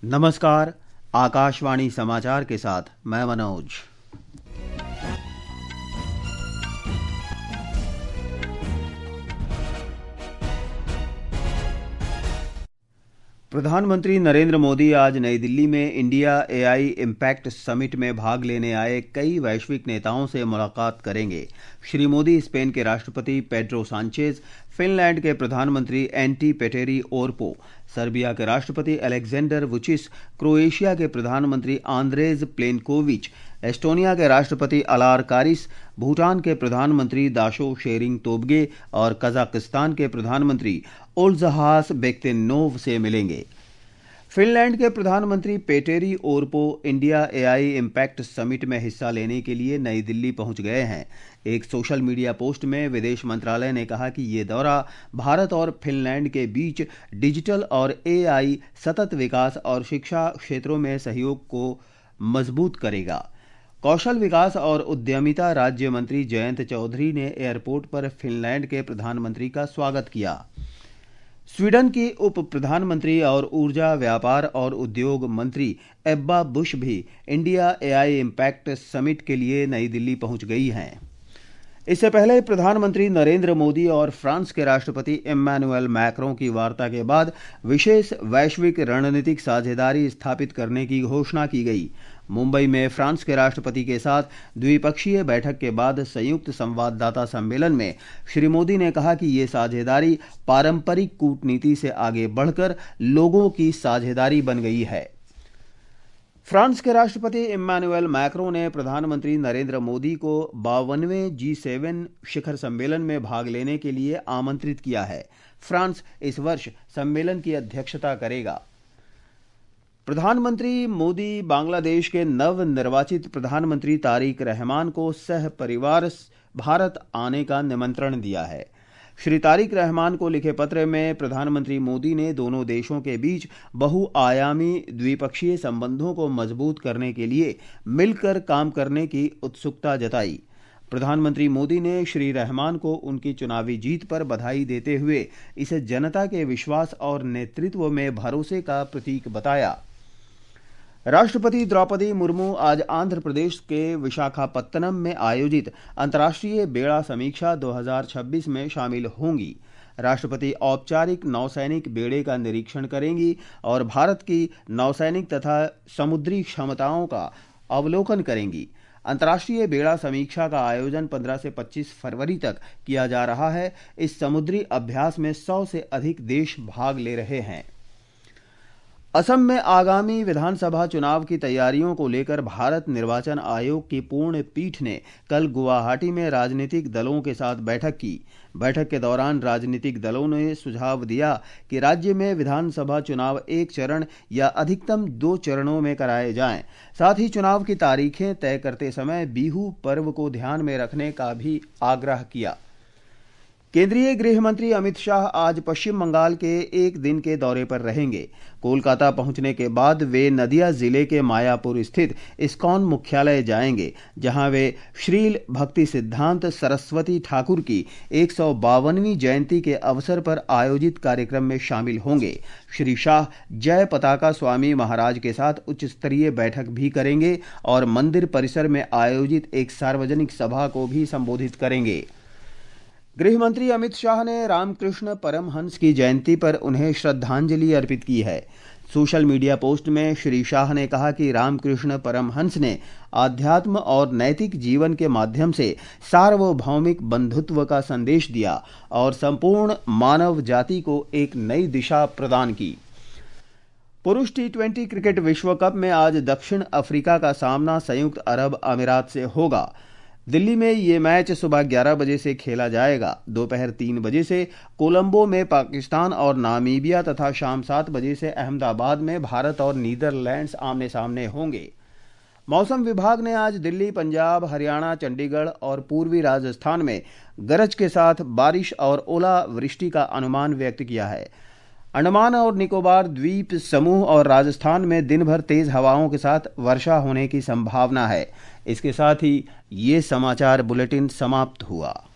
नमस्कार। आकाशवाणी समाचार के साथ मैं मनोज। प्रधानमंत्री नरेंद्र मोदी आज नई दिल्ली में इंडिया एआई इम्पैक्ट समिट में भाग लेने आए कई वैश्विक नेताओं से मुलाकात करेंगे। श्री मोदी स्पेन के राष्ट्रपति पेड्रो सांचेज, फिनलैंड के प्रधानमंत्री एंटी पेटेरी ओरपो, सर्बिया के राष्ट्रपति अलेक्जेंडर वुचिस, क्रोएशिया के प्रधानमंत्री आंद्रेज प्लेनकोविच, एस्टोनिया के राष्ट्रपति अलार कारिस, भूटान के प्रधानमंत्री दाशो शेरिंग तोब्गे और कजाकिस्तान के प्रधानमंत्री ओल्जहास बेक्तेनोव से मिलेंगे। फिनलैंड के प्रधानमंत्री Petteri Orpo India AI impact summit में हिस्सा लेने के लिए नई दिल्ली पहुंच गए हैं। एक सोशल मीडिया पोस्ट में विदेश मंत्रालय ने कहा कि ये दौरा भारत और फिनलैंड के बीच डिजिटल और एआई, सतत विकास और शिक्षा क्षेत्रों में सहयोग को मजबूत करेगा। कौशल विकास और उद्यमिता राज्य मंत्री जयंत चौधरी ने एयरपोर्ट पर फिनलैंड के प्रधानमंत्री का स्वागत किया। स्वीडन की उप प्रधानमंत्री और ऊर्जा, व्यापार और उद्योग मंत्री एब्बा बुश भी इंडिया एआई इम्पैक्ट समिट के लिए नई दिल्ली पहुंच गई हैं। इससे पहले प्रधानमंत्री नरेंद्र मोदी और फ्रांस के राष्ट्रपति इम्मानुएल मैक्रों की वार्ता के बाद विशेष वैश्विक रणनीतिक साझेदारी स्थापित करने की घोषणा की गई। मुंबई में फ्रांस के राष्ट्रपति के साथ द्विपक्षीय बैठक के बाद संयुक्त संवाददाता सम्मेलन में श्री मोदी ने कहा कि ये साझेदारी पारंपरिक कूटनीति से आगे बढ़कर लोगों की साझेदारी बन गई है। फ्रांस के राष्ट्रपति इम्मानुएल मैक्रों ने प्रधानमंत्री नरेंद्र मोदी को 52वें G7 शिखर सम्मेलन में भाग लेने के लिए आमंत्रित किया है। फ्रांस इस वर्ष सम्मेलन की अध्यक्षता करेगा। प्रधानमंत्री मोदी बांग्लादेश के नवनिर्वाचित प्रधानमंत्री तारिक रहमान को सह परिवार भारत आने का निमंत्रण दिया है। श्री तारिक रहमान को लिखे पत्र में प्रधानमंत्री मोदी ने दोनों देशों के बीच बहुआयामी द्विपक्षीय संबंधों को मजबूत करने के लिए मिलकर काम करने की उत्सुकता जताई। प्रधानमंत्री मोदी ने श्री रहमान को उनकी चुनावी जीत पर बधाई देते हुए इसे जनता के विश्वास और नेतृत्व में भरोसे का प्रतीक बताया। राष्ट्रपति द्रौपदी मुर्मू आज आंध्र प्रदेश के विशाखापत्तनम में आयोजित अंतर्राष्ट्रीय बेड़ा समीक्षा 2026 में शामिल होंगी। राष्ट्रपति औपचारिक नौसैनिक बेड़े का निरीक्षण करेंगी और भारत की नौसैनिक तथा समुद्री क्षमताओं का अवलोकन करेंगी। अंतर्राष्ट्रीय बेड़ा समीक्षा का आयोजन 15 से 25 फरवरी तक किया जा रहा है। इस समुद्री अभ्यास में 100 से अधिक देश भाग ले रहे हैं। असम में आगामी विधानसभा चुनाव की तैयारियों को लेकर भारत निर्वाचन आयोग की पूर्ण पीठ ने कल गुवाहाटी में राजनीतिक दलों के साथ बैठक की। बैठक के दौरान राजनीतिक दलों ने सुझाव दिया कि राज्य में विधानसभा चुनाव एक चरण या अधिकतम 2 चरणों में कराए जाएं। साथ ही चुनाव की तारीखें तय करते समय बिहू पर्व को ध्यान में रखने का भी आग्रह किया। केंद्रीय गृह मंत्री अमित शाह आज पश्चिम बंगाल के एक दिन के दौरे पर रहेंगे। कोलकाता पहुंचने के बाद वे नदिया जिले के मायापुर स्थित इस्कॉन मुख्यालय जाएंगे, जहां वे श्रील भक्ति सिद्धांत सरस्वती ठाकुर की 152वीं जयंती के अवसर पर आयोजित कार्यक्रम में शामिल होंगे। श्री शाह जय पताका स्वामी महाराज के साथ उच्च स्तरीय बैठक भी करेंगे और मंदिर परिसर में आयोजित एक सार्वजनिक सभा को भी संबोधित करेंगे। गृह मंत्री अमित शाह ने रामकृष्ण परमहंस की जयंती पर उन्हें श्रद्धांजलि अर्पित की है। सोशल मीडिया पोस्ट में श्री शाह ने कहा कि रामकृष्ण परमहंस ने आध्यात्म और नैतिक जीवन के माध्यम से सार्वभौमिक बंधुत्व का संदेश दिया और संपूर्ण मानव जाति को एक नई दिशा प्रदान की। पुरुष T20 क्रिकेट विश्व कप में आज दक्षिण अफ्रीका का सामना संयुक्त अरब अमीरात से होगा। दिल्ली में ये मैच सुबह 11 बजे से खेला जाएगा। दोपहर 3 बजे से कोलंबो में पाकिस्तान और नामीबिया तथा शाम 7 बजे से अहमदाबाद में भारत और नीदरलैंड्स आमने सामने होंगे। मौसम विभाग ने आज दिल्ली, पंजाब, हरियाणा, चंडीगढ़ और पूर्वी राजस्थान में गरज के साथ बारिश और ओलावृष्टि का अनुमान व्यक्त किया है। अंडमान और निकोबार द्वीप समूह और राजस्थान में दिन भर तेज हवाओं के साथ वर्षा होने की संभावना है। इसके साथ ही ये समाचार बुलेटिन समाप्त हुआ।